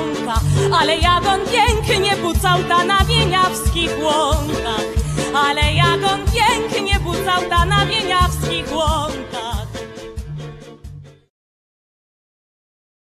łąkach, ale jak on pięknie bucał ta na wieniawskich łąkach, ale jak on pięknie bucał ta na wieniawskich łąkach.